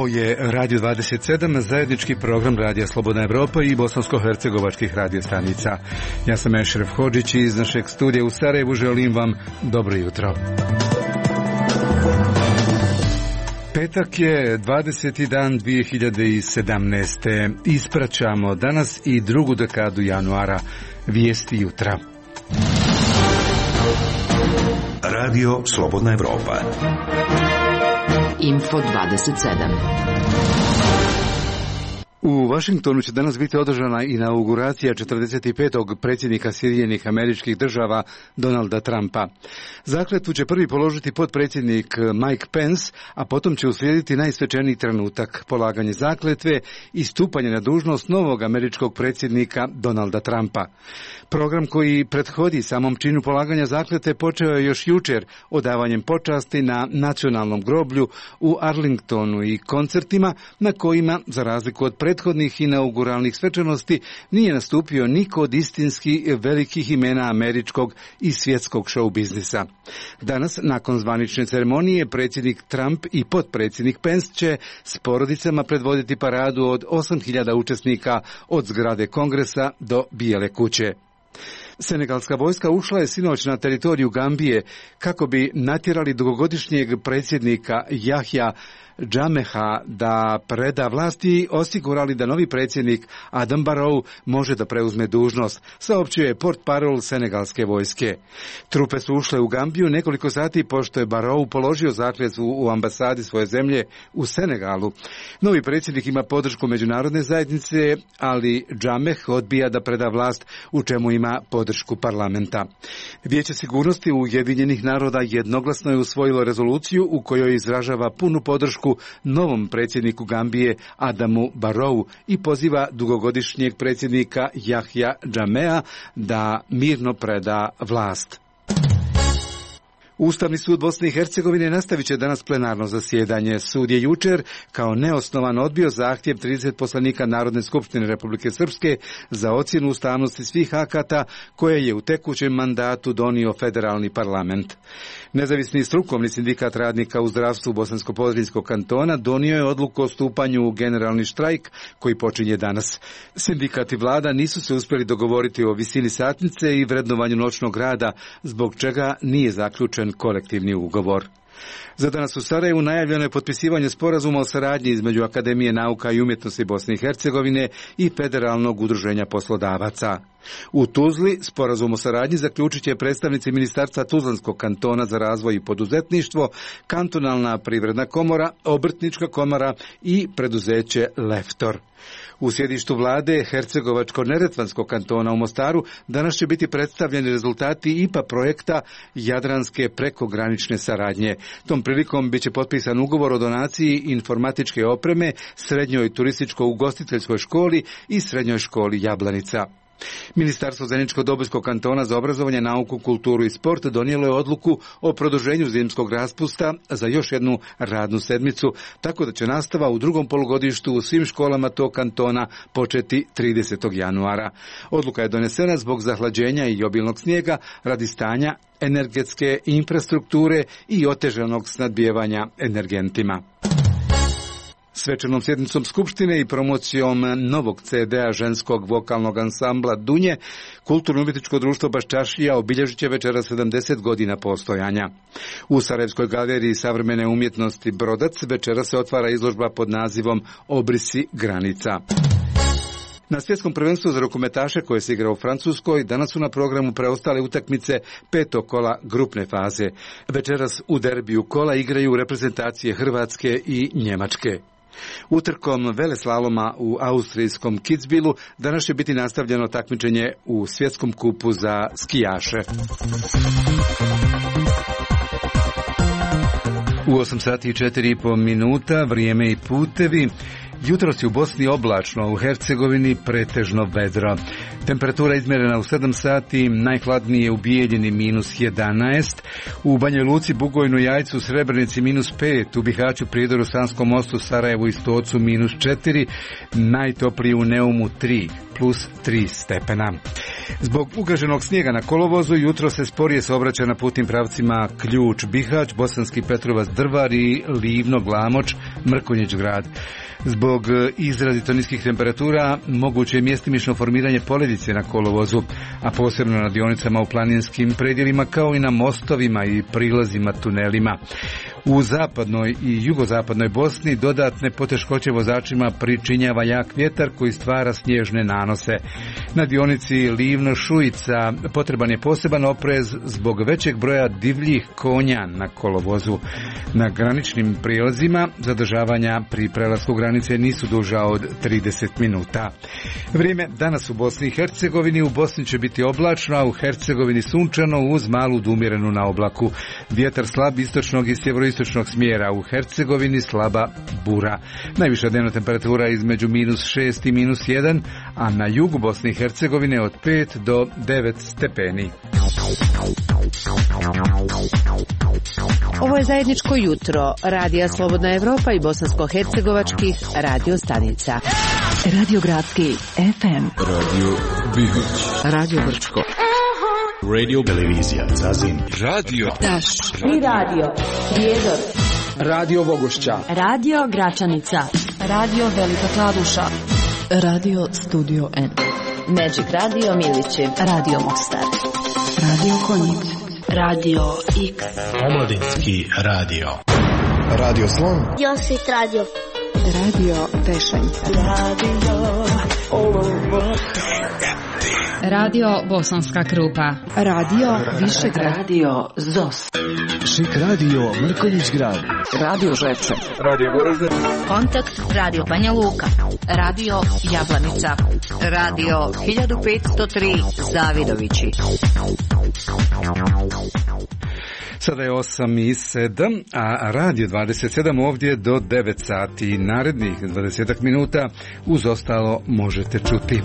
Ovo je Radio 27, zajednički program Radija Slobodna Evropa i bosansko-hercegovačkih radiostanica. Ja sam Ešref Hodžić i iz našeg studija u Sarajevu želim vam dobro jutro. Petak je 20. dan 2017. Ispraćamo danas i drugu dekadu januara. Vijesti jutra. Radio Slobodna Evropa. Info 27. U Vašingtonu će danas biti održana inauguracija 45. predsjednika Sjedinjenih Američkih Država Donalda Trumpa. Zakletvu će prvi položiti potpredsjednik Mike Pence, a potom će uslijediti najsvečaniji trenutak, polaganje zakletve i stupanje na dužnost novog američkog predsjednika Donalda Trumpa. Program koji prethodi samom činu polaganja zakletve počeo je još jučer odavanjem počasti na nacionalnom groblju u Arlingtonu i koncertima na kojima, za razliku od prethodnih inauguralnih svečanosti, nije nastupio niko od istinski velikih imena američkog i svjetskog show biznisa. Danas, nakon zvanične ceremonije, predsjednik Trump i potpredsjednik Pence će s porodicama predvoditi paradu od 8.000 učesnika od zgrade Kongresa do Bijele kuće. Senegalska vojska ušla je sinoć na teritoriju Gambije kako bi natjerali dugogodišnjeg predsjednika Yahya Jammeh da preda vlast i osigurali da novi predsjednik Adam Barrow može da preuzme dužnost, saopćio je portparol senegalske vojske. Trupe su ušle u Gambiju nekoliko sati pošto je Barrow položio zakletvu u ambasadi svoje zemlje u Senegalu. Novi predsjednik ima podršku međunarodne zajednice, ali Jammeh odbija da preda vlast, u čemu ima podršku parlamenta. Vijeće sigurnosti Ujedinjenih naroda jednoglasno je usvojilo rezoluciju u kojoj izražava punu podršku novom predsjedniku Gambije Adamu Barrowu i poziva dugogodišnjeg predsjednika Yahya Jammeha da mirno preda vlast. Ustavni sud Bosne i Hercegovine nastavit će danas plenarno zasjedanje. Sud je jučer kao neosnovan odbio zahtjev 30 poslanika Narodne skupštine Republike Srpske za ocjenu ustavnosti svih akata koje je u tekućem mandatu donio federalni parlament. Nezavisni strukovni sindikat radnika u zdravstvu Bosansko-Podrinjskog kantona donio je odluku o stupanju u generalni štrajk koji počinje danas. Sindikat i vlada nisu se uspjeli dogovoriti o visini satnice i vrednovanju noćnog rada, zbog čega nije zaključen kolektivni ugovor. Za danas u Sarajevu najavljeno je potpisivanje sporazuma o saradnji između Akademije nauka i umjetnosti Bosne i Hercegovine i Federalnog udruženja poslodavaca. U Tuzli sporazum o saradnji zaključit će predstavnici Ministarstva Tuzlanskog kantona za razvoj i poduzetništvo, Kantonalna privredna komora, Obrtnička komora i preduzeće Leftor. U sjedištu vlade Hercegovačko-Neretvanskog kantona u Mostaru danas će biti predstavljeni rezultati IPA projekta Jadranske prekogranične saradnje. Tom prilikom biće potpisan ugovor o donaciji informatičke opreme Srednjoj turističko-ugostiteljskoj školi i Srednjoj školi Jablanica. Ministarstvo Zeničko-Dobojskog kantona za obrazovanje, nauku, kulturu i sport donijelo je odluku o produženju zimskog raspusta za još jednu radnu sedmicu, tako da će nastava u drugom polugodištu u svim školama tog kantona početi 30. januara. Odluka je donesena zbog zahlađenja i obilnog snijega radi stanja energetske infrastrukture i otežanog snadbijevanja energentima. Svečanom sjednicom Skupštine i promocijom novog CD-a ženskog vokalnog ansambla Dunje, Kulturno-umjetničko društvo Baščašija obilježit će večeras 70 godina postojanja. U Sarajevskoj galeriji savremene umjetnosti Brodac večeras se otvara izložba pod nazivom Obrisi granica. Na svjetskom prvenstvu za rukometaše koje se igra u Francuskoj danas su na programu preostale utakmice petog kola grupne faze. Večeras u derbiju kola igraju reprezentacije Hrvatske i Njemačke. Utrkom veleslaloma u austrijskom Kitzbühelu danas će biti nastavljeno takmičenje u svjetskom kupu za skijaše. U 8 sati i 4,5 minuta vrijeme i putevi. Jutros je u Bosni oblačno, u Hercegovini pretežno vedro. Temperatura izmjerena u 7 sati, najhladnije u Bijeljini -11, u Banja Luci, Bugojnu, Jajcu, Srebrenici -5, u Bihaću, Prijedoru, Sanskom mostu, Sarajevu i Stocu -4, najtoplije u Neumu 3, +3 stepena. Zbog ugaženog snijega na kolovozu jutro se sporije saobraća na putnim pravcima Ključ, Bihać, Bosanski Petrovac, Drvar i Livno, Glamoč, Mrkonjić grad. Zbog izrazito niskih temperatura moguće je mjestimično formiranje poledice na kolovozu, a posebno na dionicama u planinskim predjelima kao i na mostovima i prilazima tunelima. U zapadnoj i jugozapadnoj Bosni dodatne poteškoće vozačima pričinjava jak vjetar koji stvara snježne nanose. Na dionici Livno-Šujica potreban je poseban oprez zbog većeg broja divljih konja na kolovozu. Na graničnim prijelazima zadržavanja pri prelasku granice nisu duža od 30 minuta. Vrijeme danas u Bosni i Hercegovini. U Bosni će biti oblačno, a u Hercegovini sunčano uz malu umjerenu na oblaku. Vjetar slab istočnog i sjeveroistočnog smjera, u Hercegovini slaba bura. Najviša dnevna temperatura između -6 i -1, a na jugu Bosne i Hercegovine od 5 do 9 stepeni. Ovo je zajedničko jutro Radija Slobodna Evropa i bosansko-hercegovačkih radio stanica. Radio Gradski FM, Radio Bihać, Radio Brčko, Radio Televizija Zazin, Radio Taš i Radio Prijedor, Radio Vogošća, Radio Gračanica, Radio Velika Kladuša, Radio Studio N, Magic Radio Milići, Radio Mostar, Radio Konjic, Radio X, Omladinski radio, Radio Slon, Josit Radio, Radio Tešanj, Radio Bosanska Krupa, Radio Višegrad, Radio Zos, Šik Radio Mrkonjić grad, Radio Žepče, Radio Goražde, Kontakt Radio Banja Luka, Radio Jablanica, Radio 1503 Zavidovići. Sada je 8:07, a Radio 27 ovdje do 9 sati. Narednih 20 minuta uz ostalo možete čuti.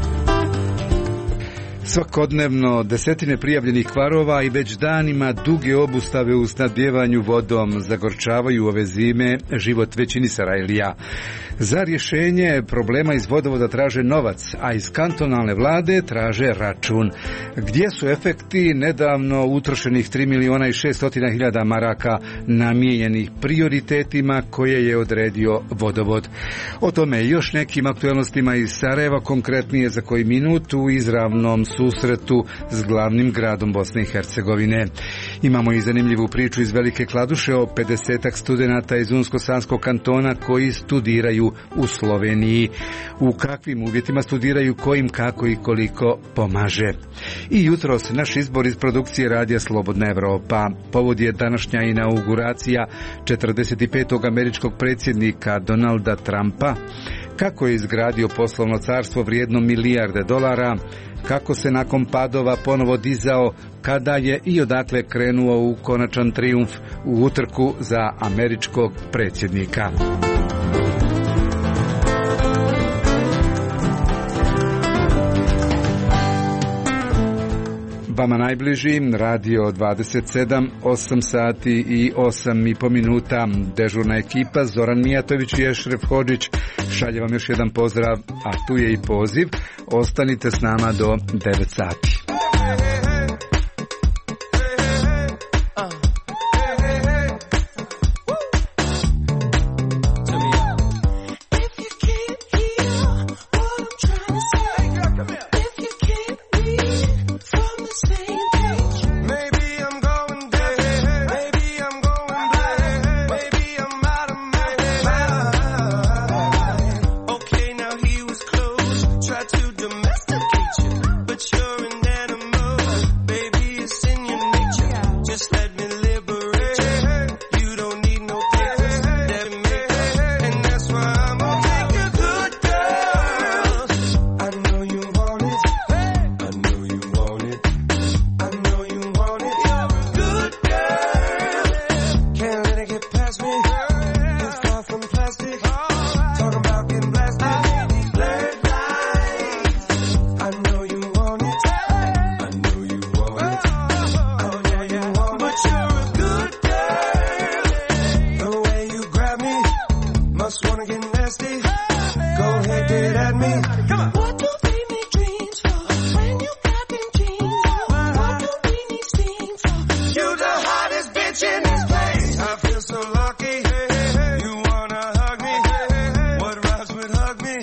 Svakodnevno desetine prijavljenih kvarova i već danima duge obustave u snabdjevanju vodom zagorčavaju ove zime život većini Sarajlija. Za rješenje problema iz vodovoda traže novac, a iz kantonalne vlade traže račun. Gdje su efekti nedavno utrošenih 3.600.000 maraka namijenjenih prioritetima koje je odredio vodovod? O tome i još nekim aktualnostima iz Sarajeva, konkretnije za koji minut u izravnom susretu s glavnim gradom Bosne i Hercegovine. Imamo i zanimljivu priču iz Velike Kladuše o 50 studenata iz Unsko-Sanskog kantona koji studiraju u Sloveniji. U kakvim uvjetima studiraju, kojim, kako i koliko pomaže. I jutros naš izbor iz produkcije Radija Slobodna Evropa. Povod je današnja inauguracija 45. američkog predsjednika Donalda Trumpa. Kako je izgradio poslovno carstvo vrijedno milijarde dolara, kako se nakon padova ponovo dizao, kada je i odakle krenuo u konačan trijumf u utrku za američkog predsjednika. Vama najbliži Radio 27, 8 sati i 8,5 minuta. Dežurna ekipa Zoran Mijatović i Ešref Hodžić šalje vam još jedan pozdrav, a tu je i poziv. Ostanite s nama do 9 sati. Try to domesticate you, but you're an got me. Come on. What do we need dreams for when you got them jeans on? What do we need steam for? You the hottest bitch in this place. I feel so lucky. You wanna hug me? What rhymes with hug me?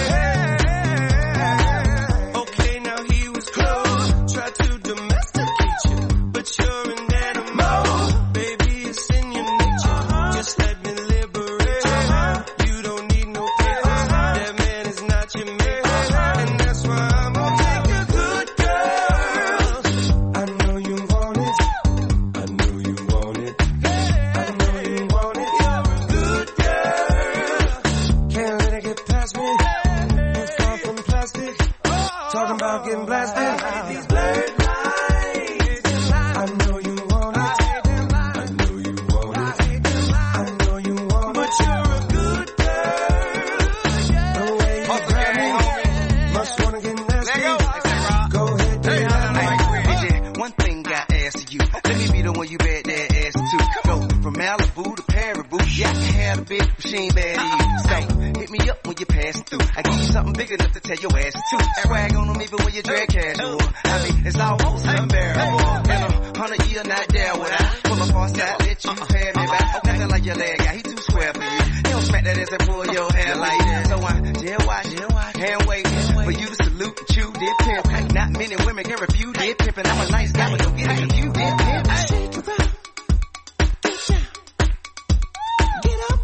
Okay, now he was close. Tried to domesticate you, but you're an animal. Baby, it's in your nature. Just let me liberate you. You don't need no papers. That man is not your mate. And that's why I'm gonna take a good girl. I know you want it. I know you want it. I know you want it. You're a good girl. Can't let it get past me. You far from plastic. Talking about getting blasted. These blurred lines. I know you want it. I know you want it. I know you want it. But you're a good girl. The way you grab me. Must wanna get nasty. Go ahead, do it. One thing I ask of you, let me be the one you bet that ass to. Go from Malibu to Paribu, yeah, I can have a bitch, but she ain't bad to you. So hit me up when you pass through. I give you something big enough to tell your ass to. Swag on them even when you drag casual. I mean, it's almost unbearable. And 100 year not there when I pull up on side, let you pay me back. Nothing like your leg guy, he too square for you. He don't smack that ass and pull your hair like that. So I jail watch, hand waiting for you to salute and chew, did pimp. Not many women can refuse, did pimp. And I'm a nice guy, but don't get it confused, did pimp. Shake it out. Get down. Get up.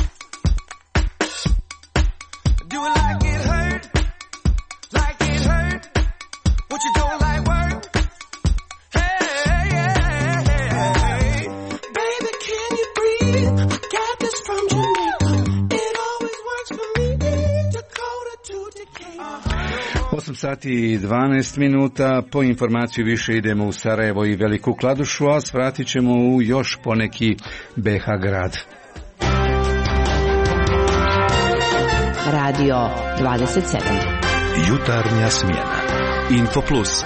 Do it like it hurt. Like it hurt. What you don't like work? Hey. Baby, can you breathe? I got this from Jamaica. It always works for me. Dakota to Decatur. 8 sati i 12 minuta, po informaciju više idemo u Sarajevo i Veliku Kladušu, a svratit ćemo u još poneki BH grad. Radio 27. Jutarnja smjena. Info Plus.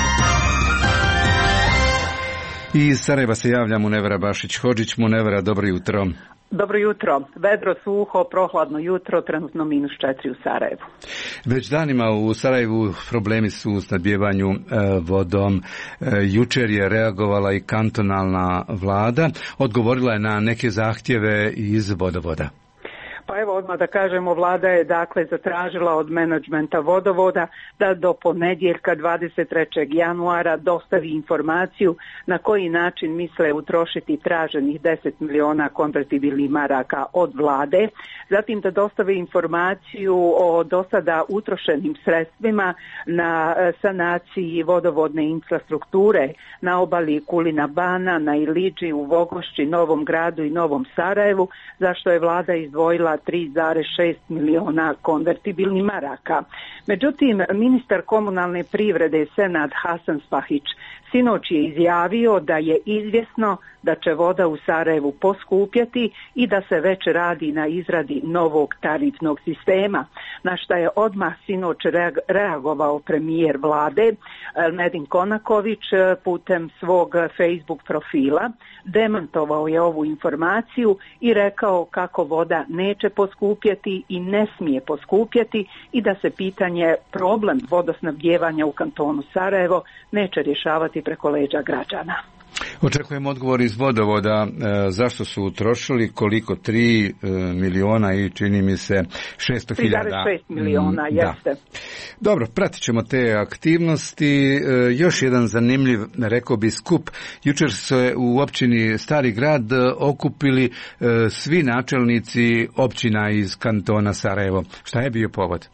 Iz Sarajeva se javlja Munevera Bašić-Hodžić. Munevera, dobro jutro. Dobro jutro. Vedro, suho, prohladno jutro, trenutno -4 u Sarajevu. Već danima u Sarajevu problemi su u snabdijevanju vodom. Jučer je reagovala i kantonalna vlada. Odgovorila je na neke zahtjeve iz vodovoda. Pa evo odmah da kažemo, vlada je dakle zatražila od menadžmenta vodovoda da do ponedjeljka 23. januara dostavi informaciju na koji način misle utrošiti traženih 10 miliona konvertibilnih maraka od vlade. Zatim da dostave informaciju o dosada utrošenim sredstvima na sanaciji vodovodne infrastrukture na obali Kulina Bana, na Ilidži, u Vogošći, Novom Gradu i Novom Sarajevu, zašto je vlada izdvojila 3,6 miliona konvertibilnih maraka. Međutim, ministar komunalne privrede Senad Hasanspahić sinoć je izjavio da je izvjesno da će voda u Sarajevu poskupjeti i da se već radi na izradi novog tarifnog sistema, na što je odmah sinoć reagovao premijer vlade Medin Konaković putem svog Facebook profila. Demantovao je ovu informaciju i rekao kako voda neće poskupjeti i ne smije poskupjeti i da se problem vodosnabdijevanja u kantonu Sarajevo neće rješavati preko leđa građana. Očekujem odgovor iz vodovoda zašto su utrošili, koliko, 3 miliona i čini mi se 600.000. 3,6 miliona, jeste. Da. Dobro, pratit ćemo te aktivnosti. Još jedan zanimljiv, rekao bi, skup. Jučer se u općini Stari Grad okupili svi načelnici općina iz kantona Sarajevo. Šta je bio povod?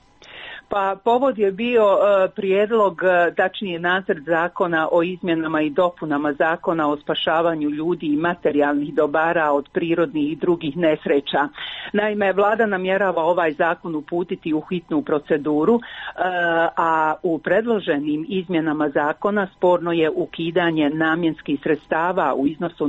Pa povod je bio prijedlog, tačnije nacrt zakona o izmjenama i dopunama zakona o spašavanju ljudi i materijalnih dobara od prirodnih i drugih nesreća. Naime, vlada namjerava ovaj zakon uputiti u hitnu proceduru, a u predloženim izmjenama zakona sporno je ukidanje namjenskih sredstava u iznosu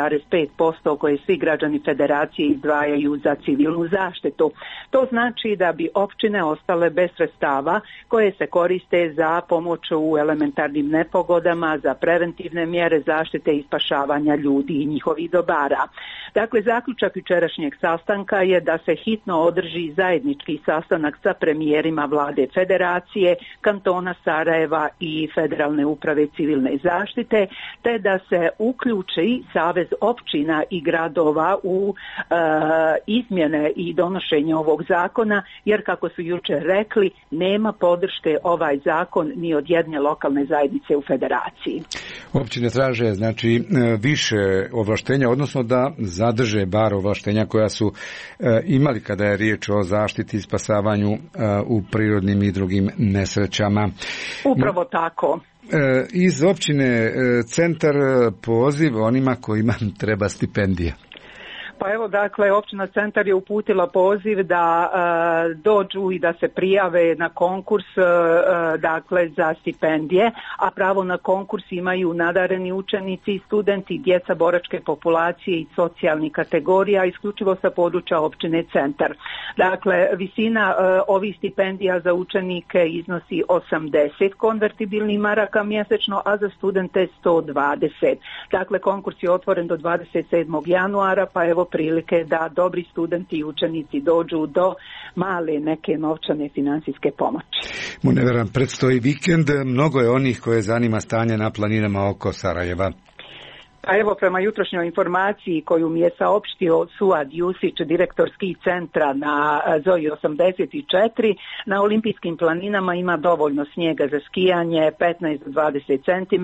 0,5% koje svi građani federacije izdvajaju za civilnu zaštitu. To znači da bi općine ostale bez sredstava sredstava koje se koriste za pomoć u elementarnim nepogodama, za preventivne mjere zaštite i spašavanja ljudi i njihovih dobara. Dakle, zaključak jučerašnjeg sastanka je da se hitno održi zajednički sastanak sa premijerima vlade Federacije, kantona Sarajeva i Federalne uprave civilne zaštite, te da se uključi Savez općina i gradova u izmjene i donošenje ovog zakona, jer kako su jučer rekli, nema podrške ovaj zakon ni od jedne lokalne zajednice u Federaciji. Općine traže znači više ovlaštenja, odnosno da zadrže bar ovlaštenja koja su imali kada je riječ o zaštiti i spasavanju u prirodnim i drugim nesrećama. Upravo tako. Iz općine Centar poziv onima kojima treba stipendija. Pa evo, dakle, općina Centar je uputila poziv da dođu i da se prijave na konkurs dakle za stipendije, a pravo na konkurs imaju nadareni učenici i studenti, djeca boračke populacije i socijalnih kategorija, isključivo sa područja općine Centar. Dakle, visina ovih stipendija za učenike iznosi 80 konvertibilnih maraka mjesečno, a za studente 120. Dakle, konkurs je otvoren do 27. januara, pa evo prilike da dobri studenti i učenici dođu do male neke novčane financijske pomoći. Muneveran, predstoji vikend, mnogo je onih koje zanima stanje na planinama oko Sarajeva. Pa evo, prema jutrošnjoj informaciji koju mi je saopštio Suad Jusić, direktor ski centra na Zoji 84, na olimpijskim planinama ima dovoljno snijega za skijanje, 15 do 20 cm,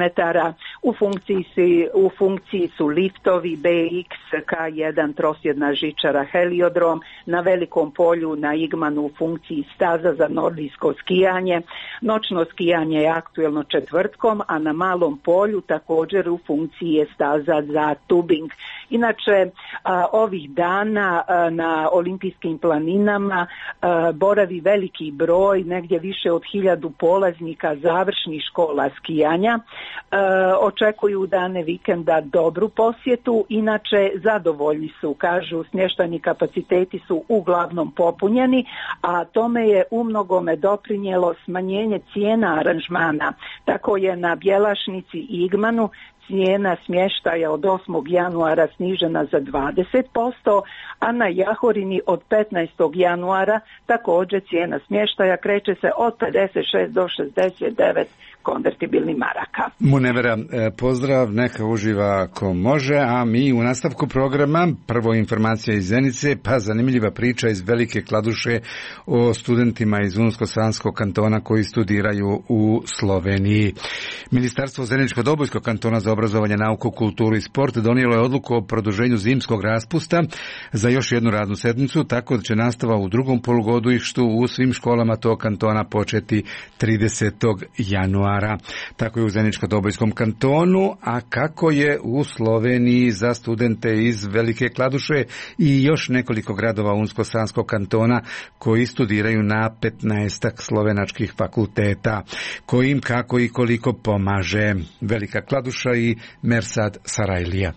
u funkciji su liftovi BX, K1, trosjedna žičara, heliodrom, na Velikom polju na Igmanu u funkciji staza za nordijsko skijanje, noćno skijanje je aktuelno četvrtkom, a na Malom polju također u funkciji je staza za tubing. Inače, ovih dana na olimpijskim planinama boravi veliki broj, negdje više od 1000 polaznika završnih škola skijanja. Očekuju dane vikenda dobru posjetu, inače zadovoljni su, kažu, smještajni kapaciteti su uglavnom popunjeni, a tome je umnogome doprinijelo smanjenje cijena aranžmana. Tako je na Bjelašnici i Igmanu cijena smještaja od 8. januara snižena za 20%, a na Jahorini od 15. januara također cijena smještaja kreće se od 56 do 69 konvertibilnih maraka. Munevera, pozdrav, neka uživa ko može, a mi u nastavku programa prvo informacija iz Zenice, pa zanimljiva priča iz Velike Kladuše o studentima iz Unsko-Sanskog kantona koji studiraju u Sloveniji. Ministarstvo Zeničko-Dobojskog kantona za obrazovanje, nauku, kulturu i sport donijelo je odluku o produženju zimskog raspusta za još jednu radnu sedmicu, tako da će nastava u drugom polugodištu u svim školama tog kantona početi 30. januara. Tako je u Zeničko-Dobojskom kantonu, a kako je u Sloveniji za studente iz Velike Kladuše i još nekoliko gradova Unsko-Sanskog kantona koji studiraju na 15 slovenačkih fakulteta, kojim kako i koliko pomaže Velika Kladuša i Mersad Sarajlija.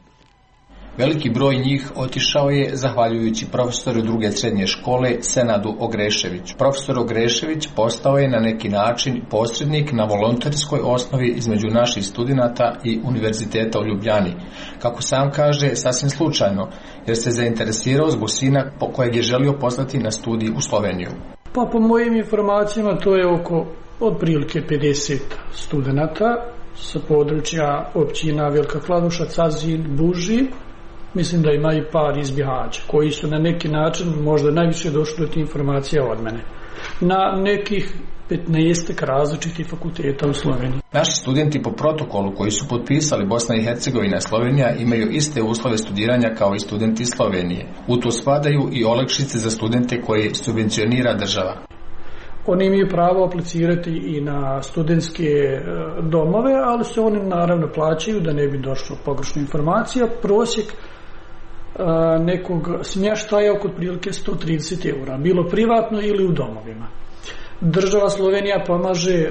Veliki broj njih otišao je zahvaljujući profesoru druge srednje škole Senadu Ogrešević. Profesor Ogrešević postao je na neki način posrednik na volonterskoj osnovi između naših studenata i Univerziteta u Ljubljani. Kako sam kaže, sasvim slučajno, jer se zainteresirao zbog sina kojeg je želio poslati na studij u Sloveniju. Pa po mojim informacijama to je oko otprilike 50 studenata sa područja općina Velika Kladuša, Cazin, Buži. Mislim da ima i par iz Bihaća koji su na neki način možda najviše došli do tih informacija od mene. Na nekih 15 različitih fakulteta u Sloveniji. Naši studenti po protokolu koji su potpisali Bosna i Hercegovina i Slovenija imaju iste uslove studiranja kao i studenti iz Slovenije. U to spadaju i olakšice za studente koje subvencionira država. Oni imaju pravo aplicirati i na studentske domove, ali se oni naravno plaćaju, da ne bi došlo pogrešna informacija. Prosjek nekog smještaja oko prilike 130 eura, bilo privatno ili u domovima. Država Slovenija pomaže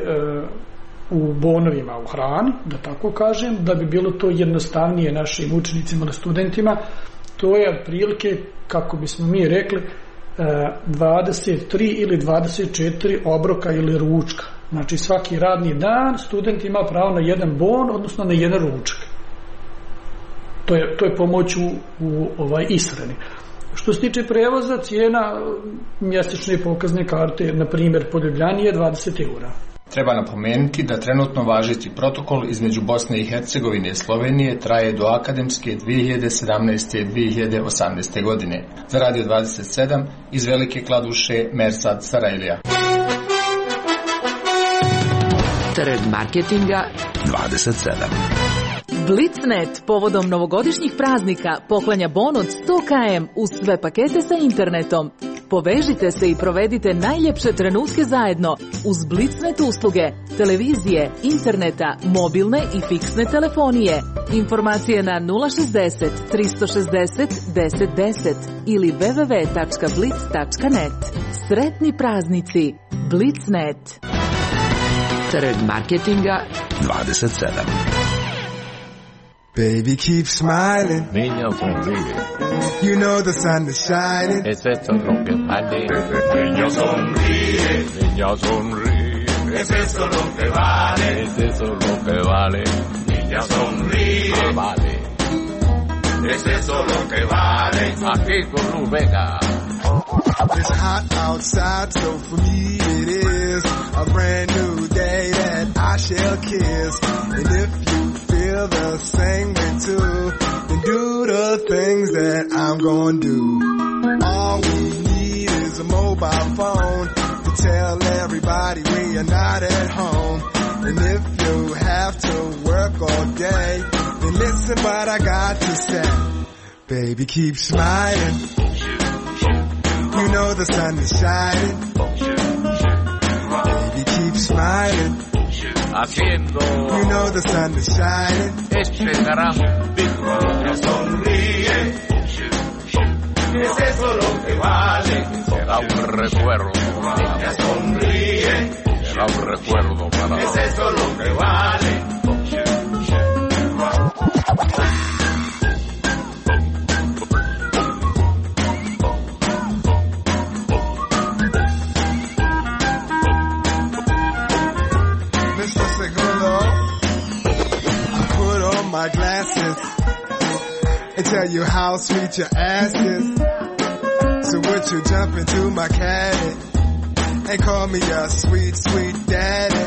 u bonovima, u hrani, da tako kažem, da bi bilo to jednostavnije našim učenicima, studentima. To je prilike, kako bismo mi rekli, 23 ili 24 obroka ili ručka. Znači svaki radni dan student ima pravo na jedan bon, odnosno na jedan ručak. To je pomoć u ishrani. Što se tiče prevoza, cijena mjesečne pokazne karte, na primjer po Ljubljani, je 20 eura. Treba napomenuti da trenutno važeći protokol između Bosne i Hercegovine i Slovenije traje do akademske 2017-2018. godine. Za Radio 27 iz Velike Kladuše, Mersad Sarajlija. Trg marketinga 27. Blitznet povodom novogodišnjih praznika poklanja bon od 100 km uz sve pakete sa internetom. Povežite se i provedite najljepše trenutke zajedno uz Blitznet usluge, televizije, interneta, mobilne i fiksne telefonije. Informacije na 060 360 1010 ili www.blitz.net. Sretni praznici! Blitznet. Trg marketinga 27. Baby, keep smiling. Niña, sonríe. You know the sun is shining. Es eso lo que vale. Niña, sonríe. Niña, sonríe. Es eso lo que vale. Es eso lo que vale. Niña, sonríe. Ah, vale. Es eso lo que vale. Aquí con Luz Vega. It's hot outside, so for me it is a brand new day that I shall kiss. And if you feel the same way too, then do the things that I'm gonna do. All we need is a mobile phone to tell everybody we are not at home. And if you have to work all day, then listen what I got to say. Baby, keep smiling. You know the sun is shining. Baby, keep smiling. Haciendo. You know the sun is shining. Este gran niña, sonríe. Es eso lo que vale. Será un recuerdo. Niña, sonríe. Será un recuerdo para. Es eso lo que vale. My glasses and tell you how sweet your ass is. So would you jump into my caddy and call me your sweet, sweet daddy?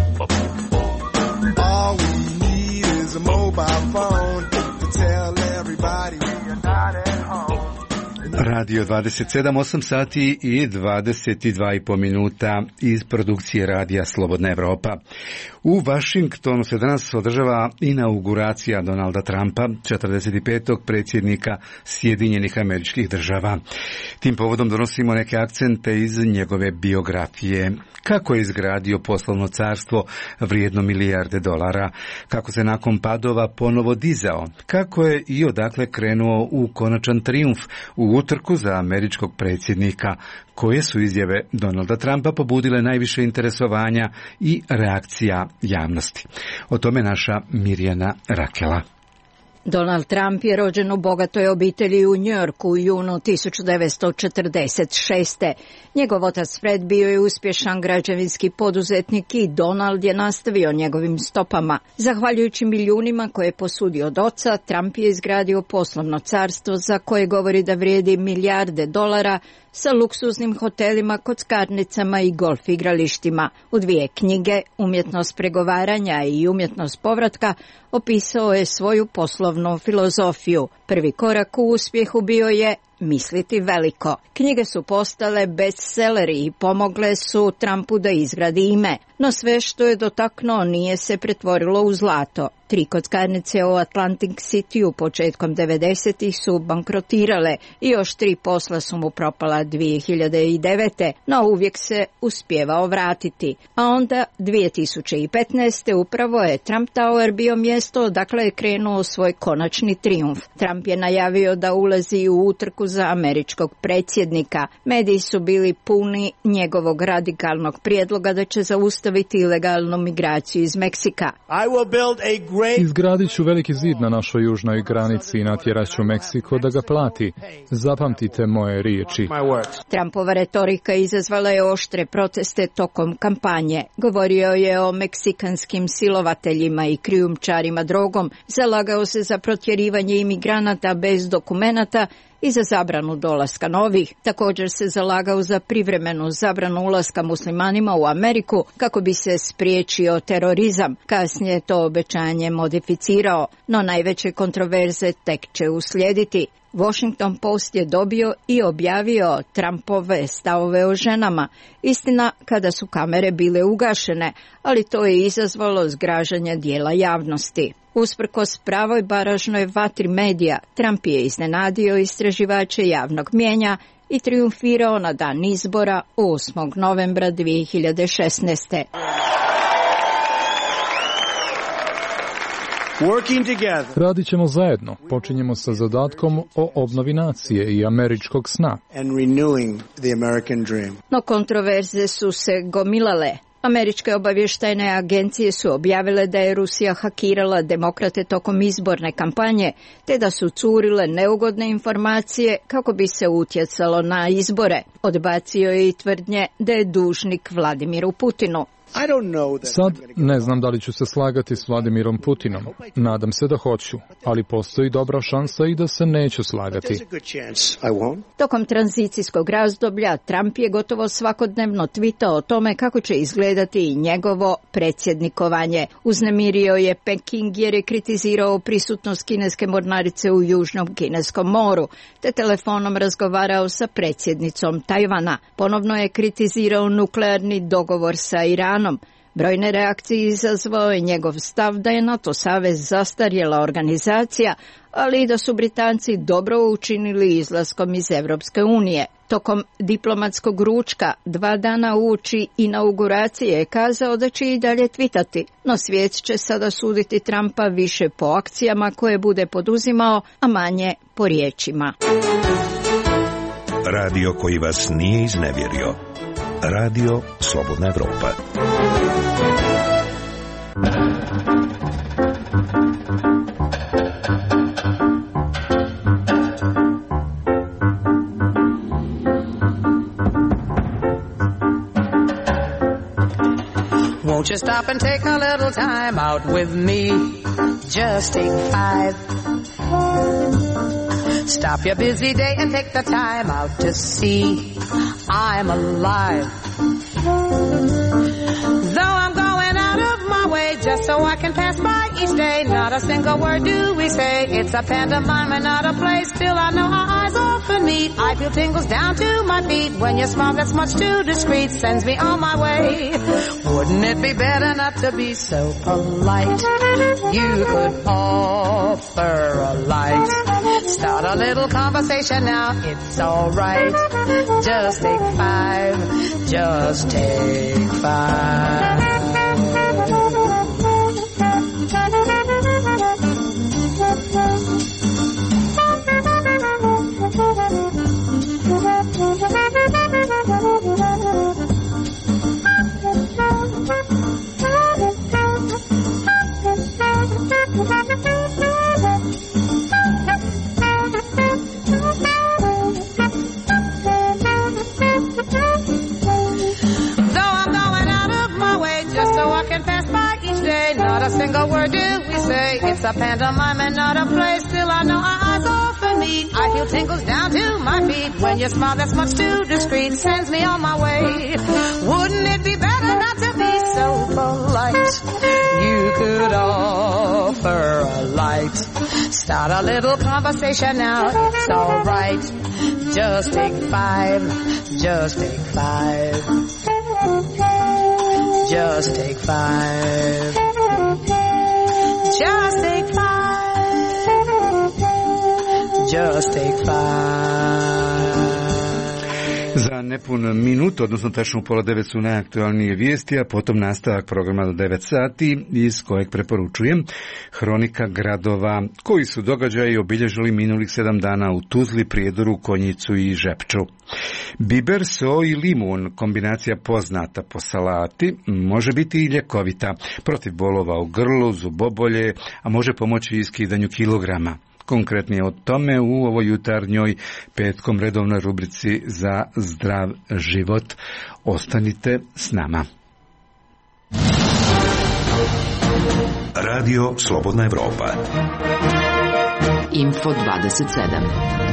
All we need is a mobile phone to tell everybody we are not at home. Radio 27, 8 sati i 22,5 minuta iz produkcije Radija Slobodna Evropa. U Vašingtonu se danas održava inauguracija Donalda Trumpa, 45. predsjednika Sjedinjenih Američkih Država. Tim povodom donosimo neke akcente iz njegove biografije. Kako je izgradio poslovno carstvo vrijedno milijarde dolara, kako se nakon padova ponovo dizao, kako je i odakle krenuo u konačan trijumf u utrku za američkog predsjednika, koje su izjave Donalda Trumpa pobudile najviše interesovanja i reakcija javnosti. O tome naša Mirjana Rakela. Donald Trump je rođen u bogatoj obitelji u Njujorku u junu 1946. Njegov otac Fred bio je uspješan građevinski poduzetnik i Donald je nastavio njegovim stopama. Zahvaljujući milijunima koje je posudio od oca, Trump je izgradio poslovno carstvo za koje govori da vrijedi milijarde dolara sa luksuznim hotelima, kockarnicama i golf igralištima. U 2 knjige, Umjetnost pregovaranja i Umjetnost povratka, opisao je svoju poslovnu filozofiju. Prvi korak u uspjehu bio je misliti veliko. Knjige su postale bestselleri i pomogle su Trumpu da izgradi ime. No sve što je dotaknuo nije se pretvorilo u zlato. 3 kockarnice u Atlantic Cityu početkom 90-ih su bankrotirale i još 3 posla su mu propala 2009. No uvijek se uspjevao vratiti. A onda 2015. upravo je Trump Tower bio mjesto odakle je krenuo svoj konačni trijumf. Trump je najavio da ulazi u utrku trku za američkog predsjednika. Mediji su bili puni njegovog radikalnog prijedloga da će zaustaviti ilegalnu migraciju iz Meksika. Izgradit ću veliki zid na našoj južnoj granici i natjerat ću Meksiko da ga plati. Zapamtite moje riječi. Trumpova retorika izazvala je oštre proteste tokom kampanje. Govorio je o meksikanskim silovateljima i krijumčarima drogom, zalagao se za protjerivanje imigranata bez dokumenata i za zabranu dolaska novih. Također se zalagao za privremenu zabranu ulaska muslimanima u Ameriku kako bi se spriječio terorizam. Kasnije je to obećanje modificirao, no najveće kontroverze tek će uslijediti. Washington Post je dobio i objavio Trumpove stavove o ženama. Istina, kada su kamere bile ugašene, ali to je izazvalo zgražanje dijela javnosti. Usprkos pravoj baražnoj vatri medija, Trump je iznenadio istraživače javnog mnijenja i trijumfirao na dan izbora 8. novembra 2016. Radit ćemo zajedno. Počinjemo sa zadatkom o obnovi nacije i američkog sna. No kontroverze su se gomilale. Američke obavještajne agencije su objavile da je Rusija hakirala demokrate tokom izborne kampanje, te da su curile neugodne informacije kako bi se utjecalo na izbore. Odbacio je i tvrdnje da je dužnik Vladimiru Putinu. Sad ne znam da li ću se slagati s Vladimirom Putinom. Nadam se da hoću, ali postoji dobra šansa i da se neću slagati. Tokom tranzicijskog razdoblja Trump je gotovo svakodnevno tvitao o tome kako će izgledati i njegovo predsjednikovanje. Uznemirio je Peking jer je kritizirao prisutnost kineske mornarice u Južnom Kineskom moru, te telefonom razgovarao sa predsjednicom Tajvana. Ponovno je kritizirao nuklearni dogovor sa Iranom. Brojne reakcije izazvao je njegov stav da je NATO savez zastarjela organizacija, ali i da su Britanci dobro učinili izlaskom iz Europske unije. Tokom diplomatskog ručka 2 dana uoči inauguracije je kazao da će i dalje tvitati, no svijet će sada suditi Trumpa više po akcijama koje bude poduzimao, a manje po riječima. Radio koji vas nije iznevjerio. Radio Slobodna Evropa. Won't you stop and take a little time out with me? Just take 5. Stop your busy day and take the time out to see I'm alive. Though I'm going out of my way just so I can pass by each day, not a single word do we say. It's a pantomime and not a play. Still I know our eyes often meet. I feel tingles down to my feet when your smile that's much too discreet sends me on my way. Wouldn't it be better not to be so polite? You could offer a light. Start a little conversation now, it's alright. Just take 5, just take 5. Not a single word do we say. It's a pantomime and not a play. Still I know our eyes often meet. I feel tingles down to my feet when your smile that's much too discreet sends me on my way. Wouldn't it be better not to be so polite? You could offer a light. Start a little conversation now, it's alright. Just take 5, just take 5. Just take 5. Just take 5. Just take 5. Za nepun minut, odnosno tačno u 8:30 su najaktualnije vijesti, a potom nastavak programa do 9 sati, iz kojeg preporučujem hronika gradova koji su događaji obilježili minulih 7 dana u Tuzli, Prijedoru, Konjicu i Žepču. Biber, so i limun, kombinacija poznata po salati, može biti i ljekovita, protiv bolova u grlu, zubobolje, a može pomoći i skidanju kilograma. Konkretnije o tome u ovoj jutarnjoj petkom redovnoj rubrici za zdrav život. Ostanite s nama. Radio Slobodna Evropa. Info 27.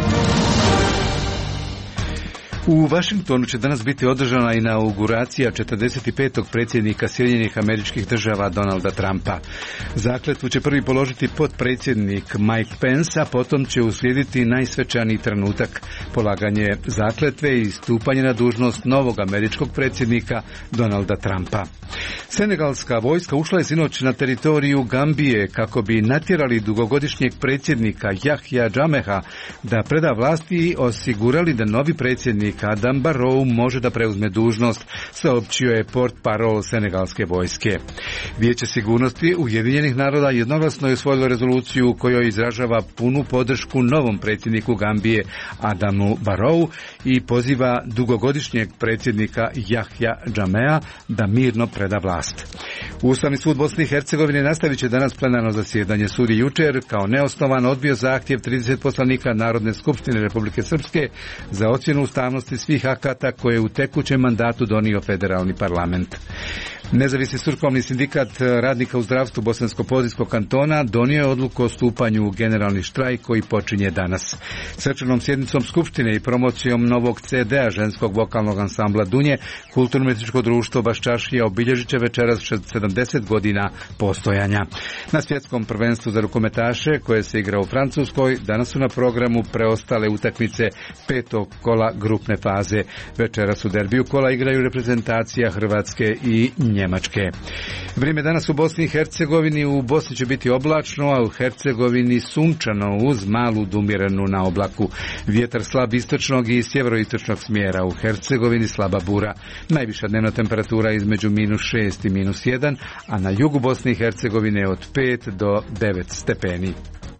U Vašingtonu će danas biti održana inauguracija 45. predsjednika Sjedinjenih Američkih Država Donalda Trumpa. Zakletvu će prvi položiti potpredsjednik Mike Pence, a potom će uslijediti najsvečaniji trenutak, polaganje zakletve i stupanje na dužnost novog američkog predsjednika Donalda Trumpa. Senegalska vojska ušla je sinoć na teritoriju Gambije kako bi natjerali dugogodišnjeg predsjednika Yahya Jammeh da preda vlasti i osigurali da novi predsjednik Adam Barrow može da preuzme dužnost, saopćio je portparol senegalske vojske. Vijeće sigurnosti Ujedinjenih naroda jednoglasno je usvojilo rezoluciju u kojoj izražava punu podršku novom predsjedniku Gambije Adamu Barrow i poziva dugogodišnjeg predsjednika Yahya Jammeh da mirno preda vlast. Ustavni sud Bosne i Hercegovine nastavit će danas plenarno zasjedanje. Sud je jučer kao neosnovan odbio zahtjev 30 poslanika Narodne skupštine Republike Srpske za ocjenu ustavnosti svih akata koje je u tekućem mandatu donio federalni parlament. Nezavisni strukovni sindikat radnika u zdravstvu Bosansko-Podzijskog kantona donio je odluku o stupanju u generalni štrajk koji počinje danas. Svečanom sjednicom skupštine i promocijom novog CD-a ženskog vokalnog ansambla Dunje, Kulturno-umjetničko društvo Baščašija obilježit će večeras 70 godina postojanja. Na svjetskom prvenstvu za rukometaše koje se igra u Francuskoj, danas su na programu preostale utakmice 5. kola grupne faze. Večeras u derbiju kola igraju reprezentacija Hrvatske i Njemačke. Vrijeme danas u Bosni i Hercegovini, u Bosni će biti oblačno, a u Hercegovini sunčano uz malu dumjerenu na oblaku. Vjetar slab istočnog i sjeveroistočnog smjera, u Hercegovini slaba bura. Najviša dnevna temperatura između -6 i -1, a na jugu Bosne i Hercegovine od 5 do 9 stepeni.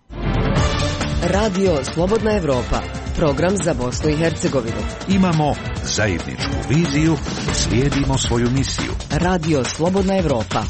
Radio Slobodna Evropa, program za Bosnu i Hercegovinu. Imamo zajedničku viziju, slijedimo svoju misiju. Radio Slobodna Evropa.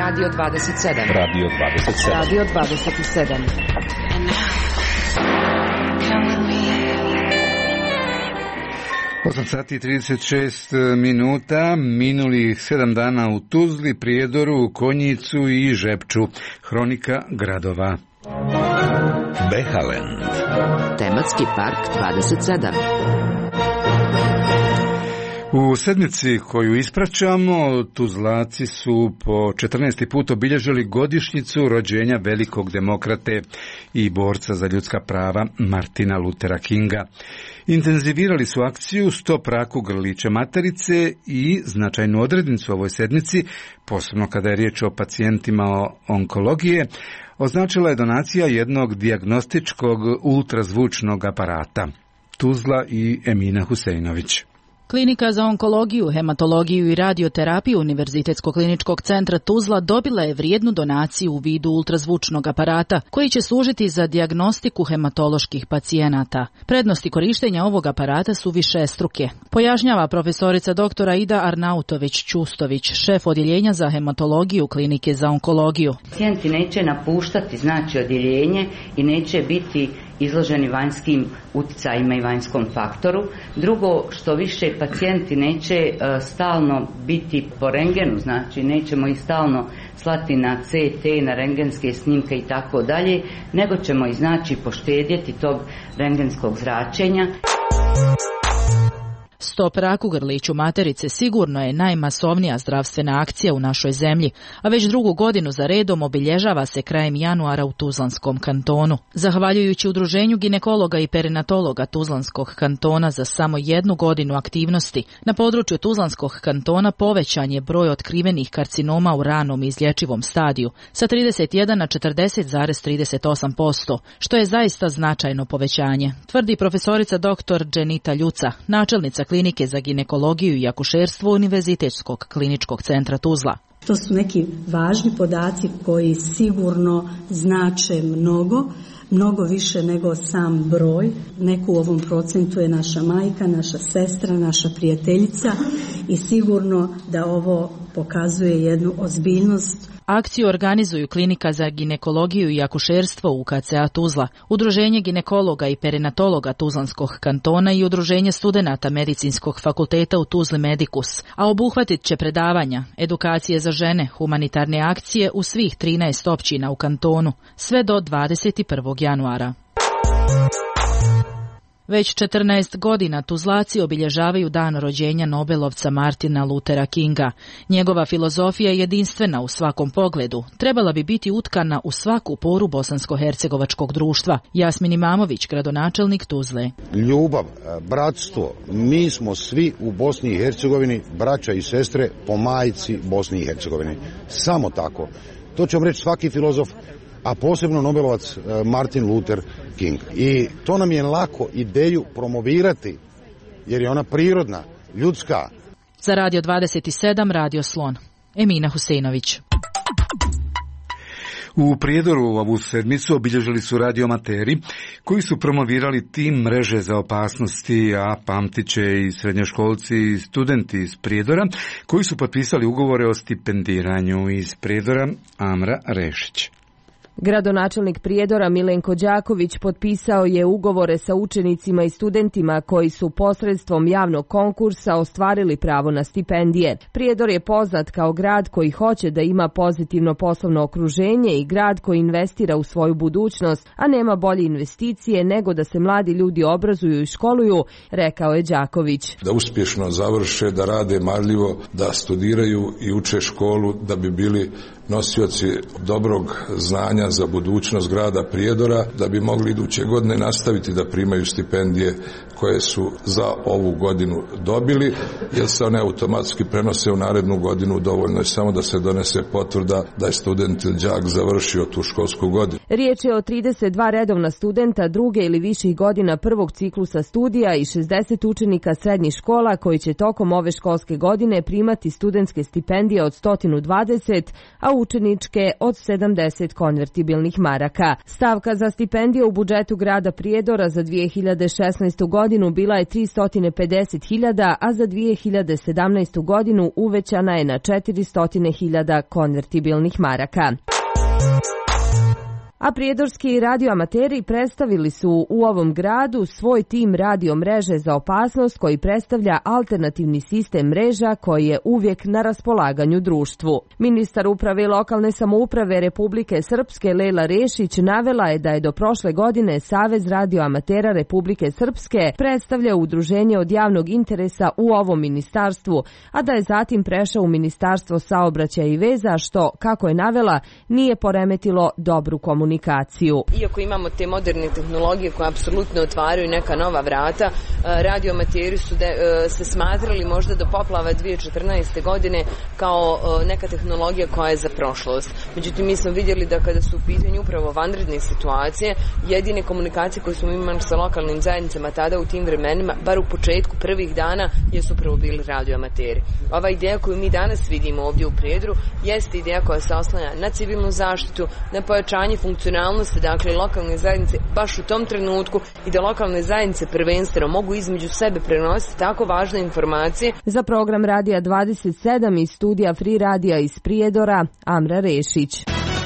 Radio 27. Radio 27. Radio 27. 8 sati i 36 minuta, minulih 7 dana u Tuzli, Prijedoru, Konjicu i Žepču. Hronika gradova. Behaland. Tematski park 27. U sedmici koju ispraćamo, Tuzlaci su po 14. put obilježili godišnjicu rođenja velikog demokrate i borca za ljudska prava Martina Luthera Kinga. Intenzivirali su akciju Stop raku grlića materice i značajnu odrednicu ovoj sedmici, posebno kada je riječ o pacijentima onkologije, označila je donacija jednog dijagnostičkog ultrazvučnog aparata. Tuzla i Emina Huseinović. Klinika za onkologiju, hematologiju i radioterapiju Univerzitetskog kliničkog centra Tuzla dobila je vrijednu donaciju u vidu ultrazvučnog aparata koji će služiti za dijagnostiku hematoloških pacijenata. Prednosti korištenja ovog aparata su višestruke, pojašnjava profesorica doktora Ida Arnautović-Čustović, šef odjeljenja za hematologiju Klinike za onkologiju. Pacijenti neće napuštati odjeljenje i neće biti izloženi vanjskim utjecajima i vanjskom faktoru. Drugo, što više pacijenti neće stalno biti po rengenu, znači nećemo ih stalno slati na CT, na rengenske snimke i tako dalje, nego ćemo ih znači poštedjeti tog rengenskog zračenja. Stop raku grliću materice sigurno je najmasovnija zdravstvena akcija u našoj zemlji, a već drugu godinu za redom obilježava se krajem januara u Tuzlanskom kantonu. Zahvaljujući udruženju ginekologa i perinatologa Tuzlanskog kantona za samo jednu godinu aktivnosti, na području Tuzlanskog kantona povećan je broj otkrivenih karcinoma u ranom i izlječivom stadiju sa 31 na 40,38%, što je zaista značajno povećanje, tvrdi profesorica dr. Dženita Ljuca, načelnica Klinike za ginekologiju i akušerstvo Univerzitetskog kliničkog centra Tuzla. To su neki važni podaci koji sigurno znače mnogo više nego sam broj. Neko u ovom procentu je naša majka, naša sestra, naša prijateljica i sigurno da ovo pokazuje jednu ozbiljnost. Akciju organizuju Klinika za ginekologiju i akušerstvo UKCA Tuzla, Udruženje ginekologa i perinatologa Tuzlanskog kantona i Udruženje studenata Medicinskog fakulteta u Tuzli Medikus, a obuhvatit će predavanja, edukacije za žene, humanitarne akcije u svih 13 općina u kantonu, sve do 21. januara. Već 14 godina Tuzlaci obilježavaju dan rođenja Nobelovca Martina Luthera Kinga. Njegova filozofija je jedinstvena u svakom pogledu. Trebala bi biti utkana u svaku poru bosansko-hercegovačkog društva. Jasmin Imamović, gradonačelnik Tuzle. Ljubav, bratstvo, mi smo svi u Bosni i Hercegovini, braća i sestre po majci Bosni i Hercegovini. Samo tako. To će vam reći svaki filozof, a posebno Nobelovac Martin Luther King. I to nam je lako ideju promovirati, jer je ona prirodna, ljudska. Za Radio 27, Radio Slon. Emina Huseinović. U Prijedoru ovu sedmicu obilježili su radioamateri koji su promovirali tim mreže za opasnosti, a pamtit će i srednjoškolci i studenti iz Prijedora koji su potpisali ugovore o stipendiranju iz Prijedora. Amra Rešić. Gradonačelnik Prijedora Milenko Đaković potpisao je ugovore sa učenicima i studentima koji su posredstvom javnog konkursa ostvarili pravo na stipendije. Prijedor je poznat kao grad koji hoće da ima pozitivno poslovno okruženje i grad koji investira u svoju budućnost, a nema bolje investicije nego da se mladi ljudi obrazuju i školuju, rekao je Đaković. Da uspješno završe, da rade marljivo, da studiraju i uče školu, da bi bili nosioci dobrog znanja za budućnost grada Prijedora, da bi mogli iduće godine nastaviti da primaju stipendije koje su za ovu godinu dobili, jer se one automatski prenose u narednu godinu. Dovoljno je samo da se donese potvrda da je student ili đak završio tu školsku godinu. Riječ je o 32 redovna studenta druge ili viših godina prvog ciklusa studija i 60 učenika srednjih škola koji će tokom ove školske godine primati studentske stipendije od 120, a a učeničke od 70 konvertibilnih maraka. Stavka za stipendije u budžetu grada Prijedora za 2016. godinu bila je 350.000, a za 2017. godinu uvećana je na 400.000 konvertibilnih maraka. A prijedorski radioamateri predstavili su u ovom gradu svoj tim radio mreže za opasnost koji predstavlja alternativni sistem mreža koji je uvijek na raspolaganju društvu. Ministar uprave i lokalne samouprave Republike Srpske Lela Rešić navela je da je do prošle godine Savez radioamatera Republike Srpske predstavljao udruženje od javnog interesa u ovom ministarstvu, a da je zatim prešao u Ministarstvo saobraćaja i veza, što, kako je navela, nije poremetilo dobru komunikaciju. Iako imamo te moderne tehnologije koje apsolutno otvaraju neka nova vrata, radioamateri su se smatrali možda do poplava 2014. godine kao neka tehnologija koja je za prošlost. Međutim, mi smo vidjeli da kada su u pitanju upravo vanredne situacije, jedine komunikacije koje smo imali sa lokalnim zajednicama tada u tim vremenima, bar u početku prvih dana, jesu upravo bili radioamateri. Ova ideja koju mi danas vidimo ovdje u Prijedoru jeste ideja koja se oslanja na civilnu zaštitu, na pojačanje funkcionalnosti, dakle lokalne zajednice baš u tom trenutku i da lokalne zajednice prvenstveno mogu između sebe prenositi tako važne informacije. Za program Radija 27 iz studija Free Radija iz Prijedora, Amra Rešić.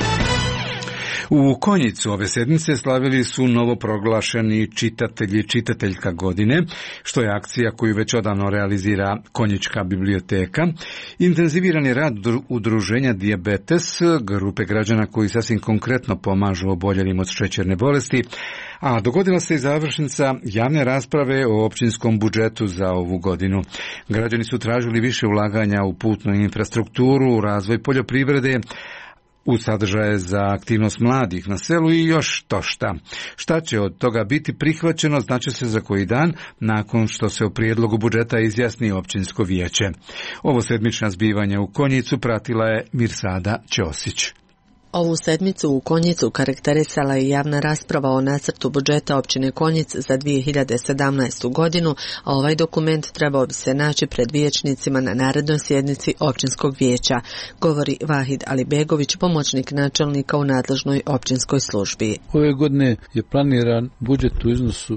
U Konjicu ove sedmice slavili su novoproglašeni čitatelji i čitateljka godine, što je akcija koju već odavno realizira Konjička biblioteka. Intenziviran je rad udruženja Dijabetes, grupe građana koji sasvim konkretno pomažu oboljelim od šećerne bolesti, a dogodila se i završnica javne rasprave o općinskom budžetu za ovu godinu. Građani su tražili više ulaganja u putnu infrastrukturu, u razvoj poljoprivrede, u sadržaje za aktivnost mladih na selu i još to šta. Šta će od toga biti prihvaćeno znaće se za koji dan nakon što se o prijedlogu budžeta izjasni općinsko vijeće. Ovo sedmična zbivanje u Konjicu pratila je Mirsada Ćosić. Ovu sedmicu u Konjicu karakterisala je javna rasprava o nacrtu budžeta općine Konjic za 2017. godinu, a ovaj dokument trebao bi se naći pred vijećnicima na narednoj sjednici općinskog vijeća, govori Vahid Alibegović, pomoćnik načelnika u nadležnoj općinskoj službi. Ove godine je planiran budžet u iznosu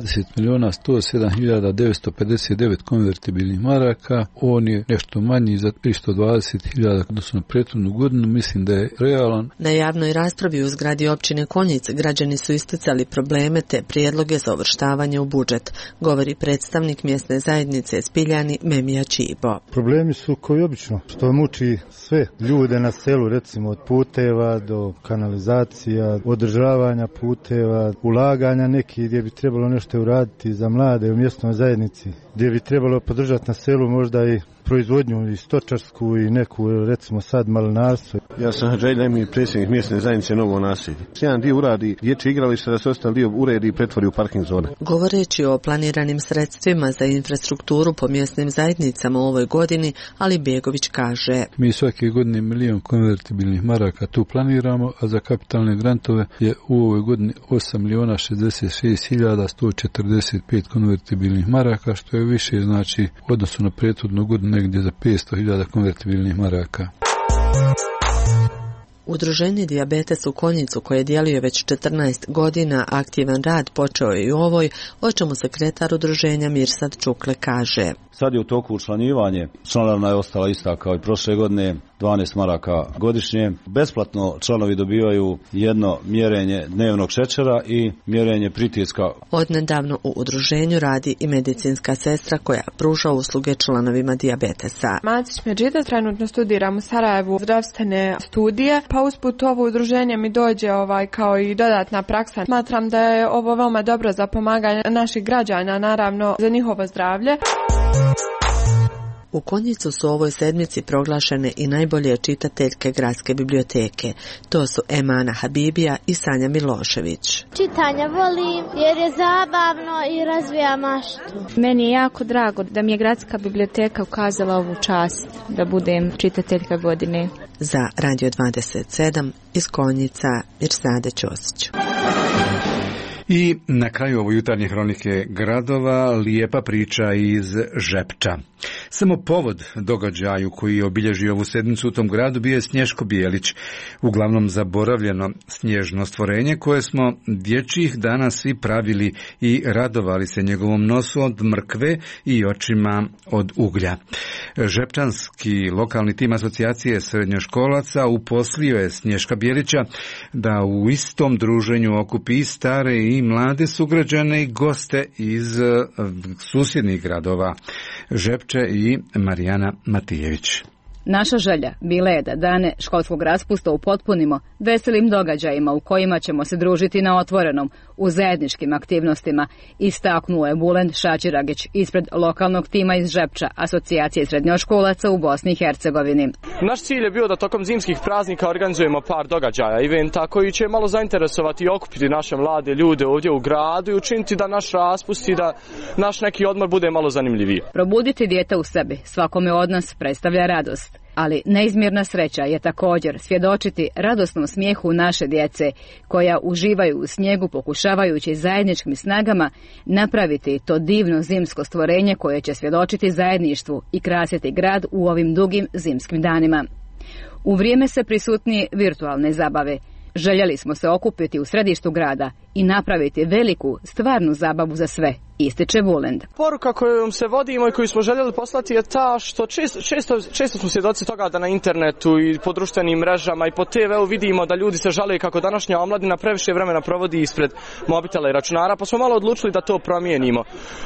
20.107.959 konvertibilnih maraka. On je nešto manji za 320.000 odnosno na prethodnu godinu, mislim da je realan. Na javnoj raspravi u zgradi općine Konjic građani su isticali probleme te prijedloge za uvrštavanje u budžet, govori predstavnik mjesne zajednice Spiljani Memija Čibo. Problemi su koji obično, što muči sve ljude na selu, recimo od puteva do kanalizacija, održavanja puteva, ulaganja neki gdje bi trebalo nešto uraditi za mlade u mjesnoj zajednici, gdje bi trebalo podržati na selu možda i proizvodnju i stočarsku i neku, recimo sad, malinarstvo. Ja sam Hadžaj Lemi, predsjednik mjesne zajednice Novo naselje. Jedan dio uradi dječje igralište, da se ostali dio uredi i pretvori u parking zone. Govoreći o planiranim sredstvima za infrastrukturu po mjesnim zajednicama u ovoj godini, Ali Begović kaže: Mi svake godine 1.000.000 konvertibilnih maraka tu planiramo, a za kapitalne grantove je u ovoj godini 8.066.145 konvertibilnih maraka, što je više, znači, odnosno na prethodnu godinu negdje za 500.000 konvertibilnih maraka. Udruženje Dijabetes u Konjicu, koje djeluje već 14 godina, aktivan rad počeo je i u ovoj, o čemu sekretar udruženja Mirsad Čukle kaže: Sad je u toku učlanjivanje, članarina je ostala ista kao i prošle godine, 12 maraka godišnje. Besplatno članovi dobivaju jedno mjerenje dnevnog šećera i mjerenje pritiska. Odnedavno u udruženju radi i medicinska sestra koja pruža usluge članovima dijabetesa. Macić Medžida, trenutno studiram u Sarajevu zdravstvene studije, pa usput ovo udruženje mi dođe kao i dodatna praksa. Smatram da je ovo veoma dobro za pomaganje naših građana, naravno za njihovo zdravlje. U Konjicu su ovoj sedmici proglašene i najbolje čitateljke gradske biblioteke. To su Emana Habibija i Sanja Milošević. Čitanje volim jer je zabavno i razvija maštu. Meni je jako drago da mi je gradska biblioteka ukazala ovu čast da budem čitateljka godine. Za Radio 27 iz Konjica, Mirsada Ćosić. I na kraju ovo jutarnje hronike gradova lijepa priča iz Žepča. Samo povod događaju koji je obilježio ovu sedmicu u tom gradu bio je Snješko Bijelić, uglavnom zaboravljeno snježno stvorenje koje smo dječjih dana svi pravili i radovali se njegovom nosu od mrkve i očima od uglja. Žepčanski lokalni tim asocijacije srednjoškolaca uposlio je Snješka Bijelića da u istom druženju okupi i stare i mlade sugrađane i goste iz susjednih gradova Žepče i Marijana Matijević. Naša želja bila je da dane školskog raspusta upotpunimo veselim događajima u kojima ćemo se družiti na otvorenom, u zajedničkim aktivnostima, istaknuo je Bulend Šačiragić ispred lokalnog tima iz Žepča, asocijacije srednjoškolaca u Bosni i Hercegovini. Naš cilj je bio da tokom zimskih praznika organizujemo par događaja, eventa koji će malo zainteresovati i okupiti naše mlade ljude ovdje u gradu i učiniti da naš raspust i da naš neki odmor bude malo zanimljiviji. Probuditi dijete u sebi svakome od nas predstavlja radost. Ali neizmjerna sreća je također svjedočiti radosnom smijehu naše djece koja uživaju u snijegu pokušavajući zajedničkim snagama napraviti to divno zimsko stvorenje koje će svjedočiti zajedništvu i krasiti grad u ovim dugim zimskim danima. U vrijeme se prisutnije virtualne zabave. Željeli smo se okupiti u središtu grada i napraviti veliku, stvarnu zabavu za sve, ističe Bulend. Poruka kojom se vodimo i koju smo željeli poslati je ta što često smo svjedoci toga da na internetu i po društvenim mrežama i po TV-u vidimo da ljudi se žale kako današnja omladina previše vremena provodi ispred mobitela i računara, pa smo malo odlučili da to promijenimo.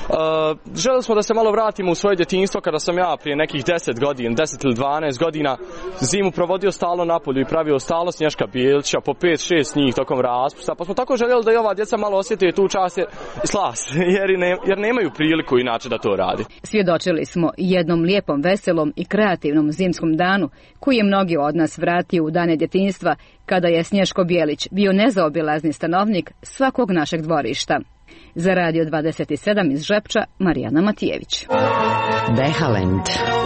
Želeli smo da se malo vratimo u svoje djetinjstvo kada sam ja prije nekih 10 ili 12 godina zimu provodio stalno napolju i pravio stalno Snješka Bijelića, po 5-6 njih tokom raspusta, pa smo tako željeli da i ova djeca malo osjete tu čast i slast, jer nemaju priliku inače da to radi. Svjedočili smo jednom lijepom, veselom i kreativnom zimskom danu koji je mnogi od nas vratio u dane djetinjstva kada je Snješko Bijelić bio nezaobilazni stanovnik svakog našeg dvorišta. Za Radio 27 iz Žepča, Marijana Matijević. Behalend.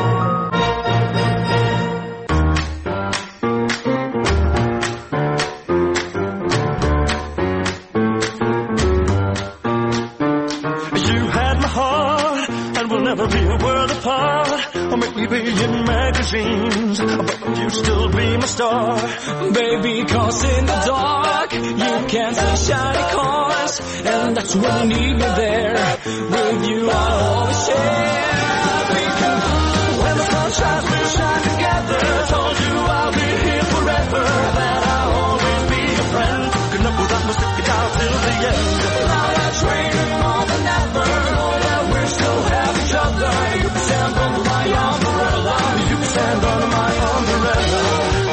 Never be a world apart, or maybe in magazines, but you still be my star. Baby, cause in the dark, you can see shiny cars, and that's when you need me there. With you I'll always share. When the sun shines, we'll shine together. Told you I'll be here forever, that I'll always be your friend. Good enough without me, stick it out till the end. Now that's raining more than ever, know that we're still happy. You can stand under my umbrella. You can stand under my umbrella.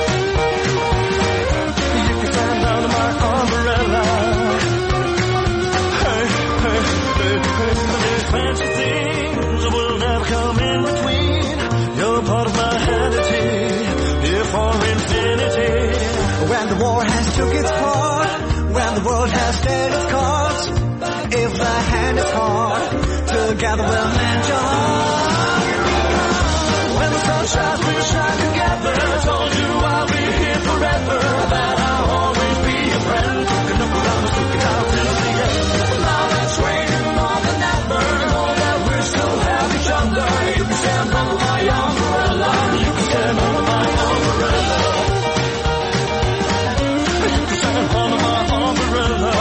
You can stand under my umbrella. Hey, hey, hey, hey. There's fancy things that will never come in between. You're part of my identity, here for infinity. When the war has took its part, when the world has dealt its cards, if the hand is hard, together we'll mend your heart. When the sun shines, we'll shine together. Told you I'll be here forever, that I'll always be your friend. Good enough without us, stick it out till the end. Now that's raining more than ever, know that we still have each other. You can stand under my umbrella. You can stand under my umbrella. You can stand under my umbrella.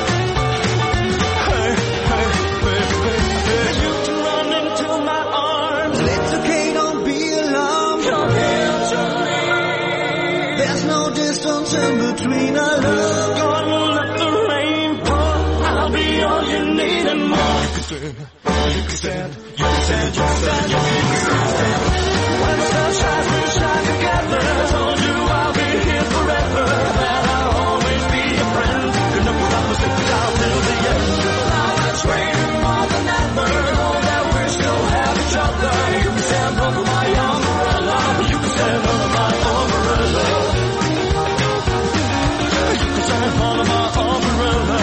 In between our love, gonna let the rain pour. I'll be all you need and more. You can stand, you can stand, you can stand, you can stand. When the sun shines, we'll shine together. Told you I'll be here forever, that I'll always be your friend. Good enough without me, stick it out till the end. Now that's raining more than ever, know that we still have each other. You can stand under my umbrella. You can stand under my umbrella. Stand under my umbrella.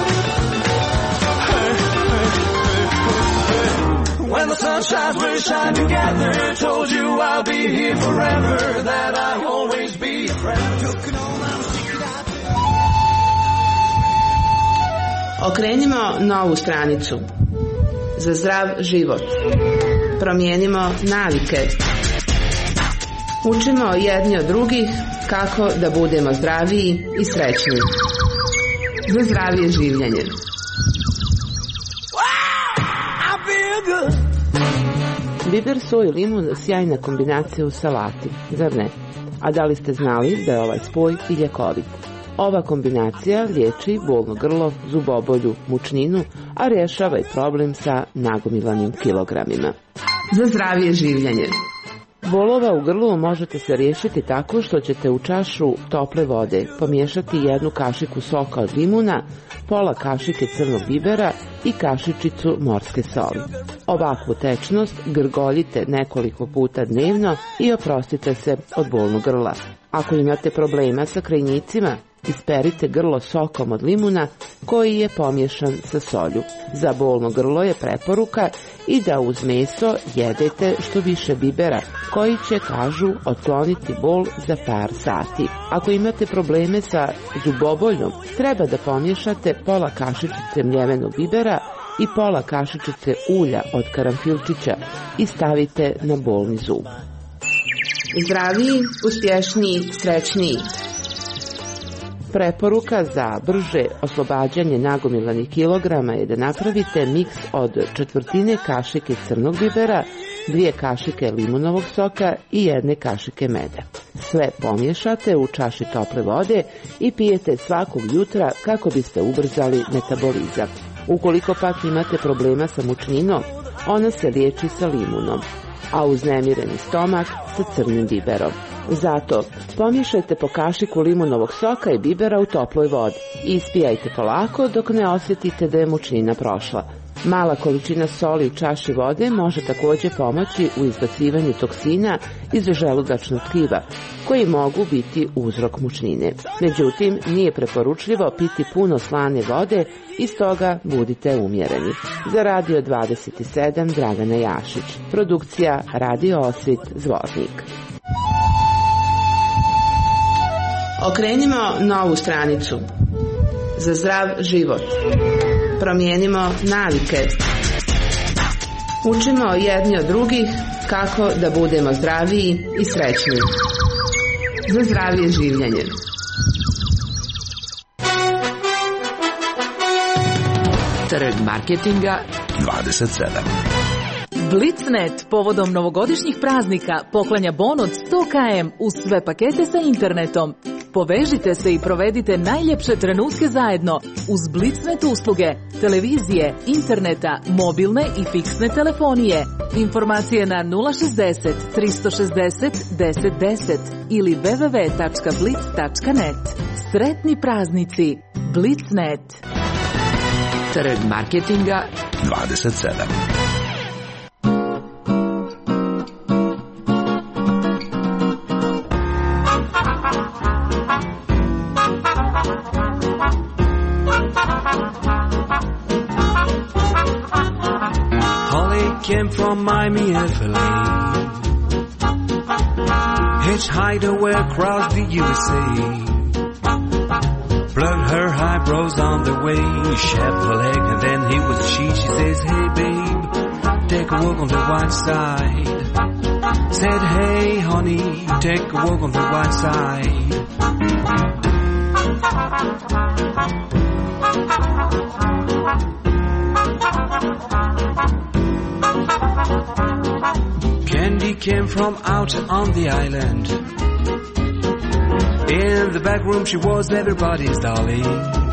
Hey, hey, hey, hey. When the sun shines, we'll shine together. Told you I'll be here forever, that I'll always be a friend. Okrenimo novu stranicu za zdrav život. Promijenimo navike. Učimo jedni od drugih kako da budemo zdraviji i srećniji. Za zdravije življenje. Biber, soj i limun sjajna kombinacija u salati, zar ne? A da li ste znali da je ovaj spoj i ljekovit? Ova kombinacija liječi bolno grlo, zubobolju, mučninu, a rješava i problem sa nagomilanim kilogramima. Za zdravije življenje. Bolova u grlu možete se riješiti tako što ćete u čašu tople vode pomiješati 1 kašiku soka od limuna, pola kašike crnog bibera i kašičicu morske soli. Ovakvu tečnost grgoljite nekoliko puta dnevno i oprostite se od bolnog grla. Ako imate problema sa krajnjicima, isperite grlo sokom od limuna koji je pomiješan sa solju. Za bolno grlo je preporuka i da uz meso jedete što više bibera koji će, kažu, otkloniti bol za par sati. Ako imate probleme sa zuboboljom, treba da pomiješate pola kašičice mljevenog bibera i pola kašičice ulja od karanfilčića i stavite na bolni zub. Zdraviji, uspješniji, srećniji. Preporuka za brže oslobađanje nagomilanih kilograma je da napravite miks od 1/4 kašike crnog bibera, 2 kašike limunovog soka i 1 kašike meda. Sve pomiješate u čaši tople vode i pijete svakog jutra kako biste ubrzali metabolizam. Ukoliko pak imate problema sa mučninom, ona se liječi sa limunom, a uznemireni stomak sa crnim biberom. Zato pomiješajte po kašiku limunovog soka i bibera u toploj vodi i ispijajte polako dok ne osjetite da je mučnina prošla. Mala količina soli u čaši vode može također pomoći u izbacivanju toksina iz želudačnog tkiva, koji mogu biti uzrok mučnine. Međutim, nije preporučljivo piti puno slane vode i stoga budite umjereni. Za Radio 27 Dragana Jašić. Produkcija Radio Osvit Zvornik. Okrenimo novu stranicu. Za zdrav život. Promijenimo navike. Učimo jedni od drugih kako da budemo zdraviji i srećniji. Za zdravije življenje. Trg marketinga 27. Blitznet povodom novogodišnjih praznika poklanja bon od 100 km uz sve pakete sa internetom. Povežite se i provedite najljepše trenutke zajedno uz Blitznet usluge, televizije, interneta, mobilne i fiksne telefonije. Informacije na 060 360 1010 ili www.blitz.net. Sretni praznici. Blitznet. Trg marketinga 27. Came from Miami, FLA. Hitchhiked away across the USA. Blurred her eyebrows on the way. Shaved her leg and then he was she. She says, hey babe, take a walk on the white side. Said, hey honey, take a walk on the white side. Candy came from out on the island. In the back room she was everybody's darling.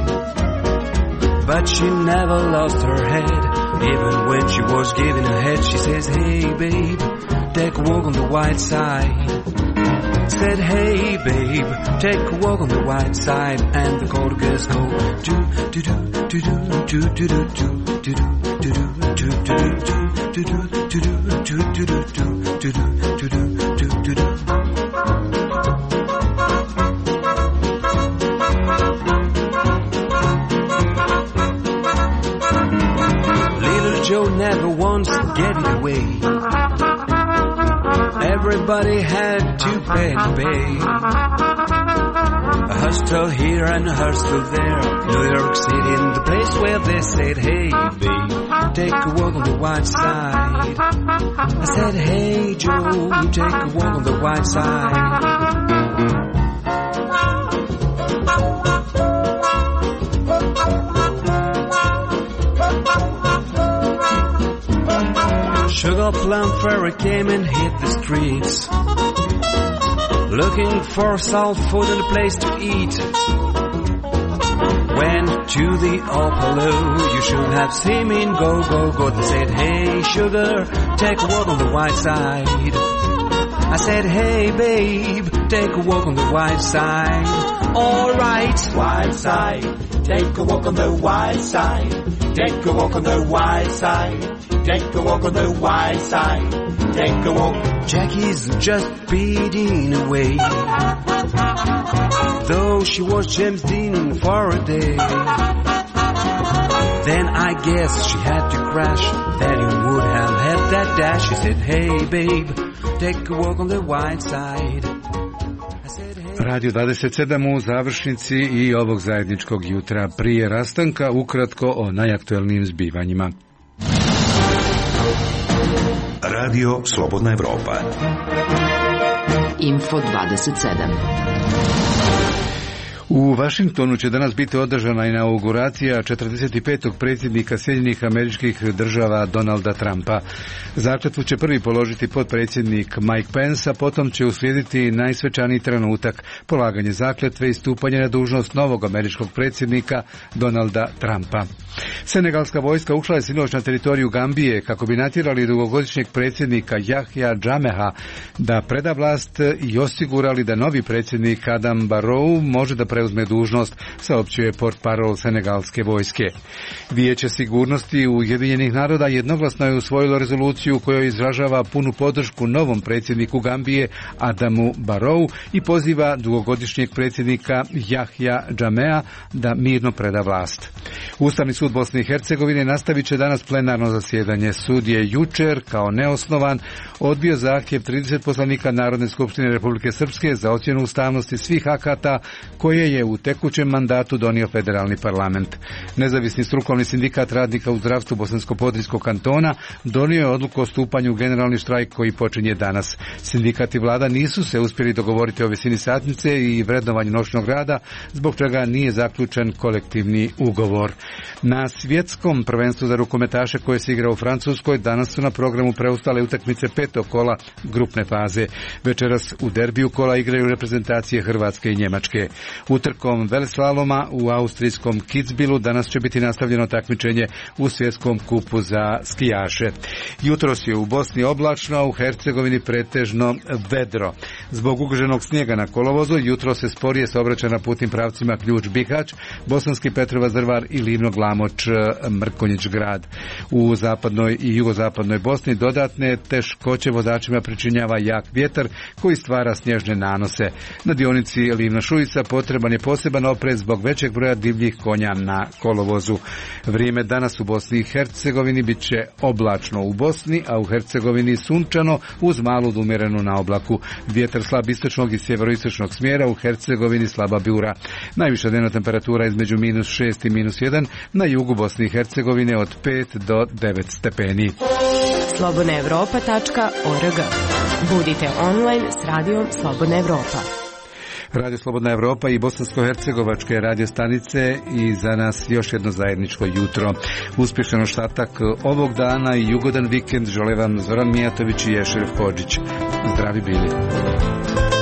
But she never lost her head. Even when she was giving her head, she says, hey babe, take a walk on the white side. Said, hey babe, take a walk on the white side. And the cold girls go do do do do do do do do do do do do do do. Little Joe never once gave it away. Everybody had to pay. A hostel here and a hostel there. New York City in the place where they said, hey babe, take a walk on the white side. I said, hey Joe, take a walk on the white side. Sugar Plum Fairy came and hit the streets, looking for salt food and a place to eat. Went to the Opalo, you should have seen me go, go, go. They said, hey sugar, take a walk on the white side. I said, hey babe, take a walk on the white side. Alright, white side, take a walk on the white side. Take a walk on the white side. Take a walk on the white side. Take a walk. Jackie's just speeding away, though she was James Dean for a day. Then I guess she had to crash, that you would have had that dash. She said, hey babe, take a walk on the white side. Radio 27 u završnici i ovog zajedničkog jutra. Prije rastanka ukratko o najaktuelnijim zbivanjima. Radio Slobodna Evropa. Info 27. U Vašingtonu će danas biti održana inauguracija 45. predsjednika Sjedinjenih Američkih Država Donalda Trumpa. Zakletvu će prvi položiti potpredsjednik Mike Pence, a potom će uslijediti najsvečaniji trenutak, polaganje zakletve i stupanje na dužnost novog američkog predsjednika Donalda Trumpa. Senegalska vojska ušla je sinoć na teritoriju Gambije kako bi natjerali dugogodišnjeg predsjednika Yahya Jammeh da preda vlast i osigurali da novi predsjednik Adam Barrow može da preuzme dužnost, saopćuje portparol senegalske vojske. Vijeće sigurnosti Ujedinjenih naroda jednoglasno je usvojilo rezoluciju u kojoj izražava punu podršku novom predsjedniku Gambije Adamu Barrow i poziva dugogodišnjeg predsjednika Yahya Jammeh da mirno preda vlast. Ustavni sud Bosne i Hercegovine nastavit će danas plenarno zasjedanje. Sud je jučer, kao neosnovan, odbio zahtjev 30 poslanika Narodne skupštine Republike Srpske za ocjenu ustavnosti svih akata koje je u tekućem mandatu donio federalni parlament. Nezavisni strukovni sindikat radnika u zdravstvu Bosansko-Podrijskog kantona donio je odluku o stupanju u generalni štrajk koji počinje danas. Sindikat i vlada nisu se uspjeli dogovoriti o visini satnice i vrednovanju noćnog rada, zbog čega nije zaključen kolektivni ugovor. Na svjetskom prvenstvu za rukometaše koje se igra u Francuskoj danas su na programu preostale utakmice petog kola grupne faze. Večeras u derbiju kola igraju reprezentacije Hrvatske i Njemačke. Utrkom veleslaloma u austrijskom Kitzbühelu danas će biti nastavljeno takmičenje u svjetskom kupu za skijaše. Jutros je u Bosni oblačno, a u Hercegovini pretežno vedro. Zbog ugroženog snijega na kolovozu jutro se sporije saobraća na putnim pravcima Ključ-Bihać, Bosanski Petrovac Drvar i Livno-Glamoč-Mrkonjić grad. U zapadnoj i jugozapadnoj Bosni dodatne teškoće vozačima pričinjava jak vjetar koji stvara snježne nanose. Na dionici Livno-Šujica potreban je poseban oprez zbog većeg broja divljih konja na kolovozu. Vrijeme danas u Bosni i Hercegovini bit će oblačno u Bosni, a u Hercegovini sunčano uz malu umjerenu na oblaku. Vjetar slab istočnog i sjeveroistočnog smjera, u Hercegovini slaba bura. Najviša dnevna temperatura između -6 i -1, na jugu Bosne i Hercegovine od 5 do 9 stepeni. slobodnaevropa.org. Budite online s radijom Slobodna Evropa. Radio Slobodna Evropa i bosansko-hercegovačke radio stanice i za nas još jedno zajedničko jutro. Uspješan ostatak ovog dana i jugodan vikend žele vam Zoran Mijatović i Ješerif Hodžić. Zdravi bili.